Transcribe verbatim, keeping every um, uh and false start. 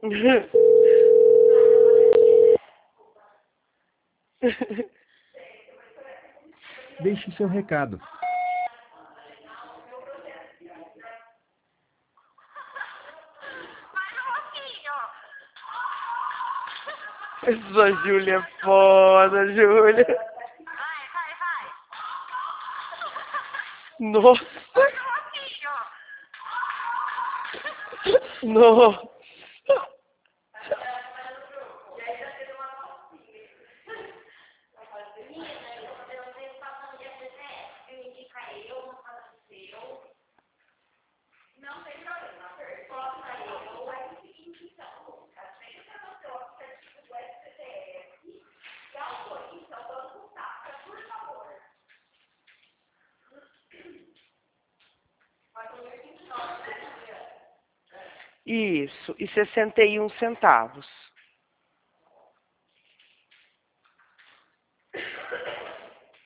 Deixe seu recado. Essa Júlia é foda, Júlia. Vai, vai, vai. Nossa. Vai no roquinho. Nossa. Não tem problema. Coloca aí. Ou é o seguinte, então. Assim que você o aplicativo do S C T F e autoriza o banco Safra, por favor. Vai comer vinte e nove, né? Isso. E sessenta e um centavos.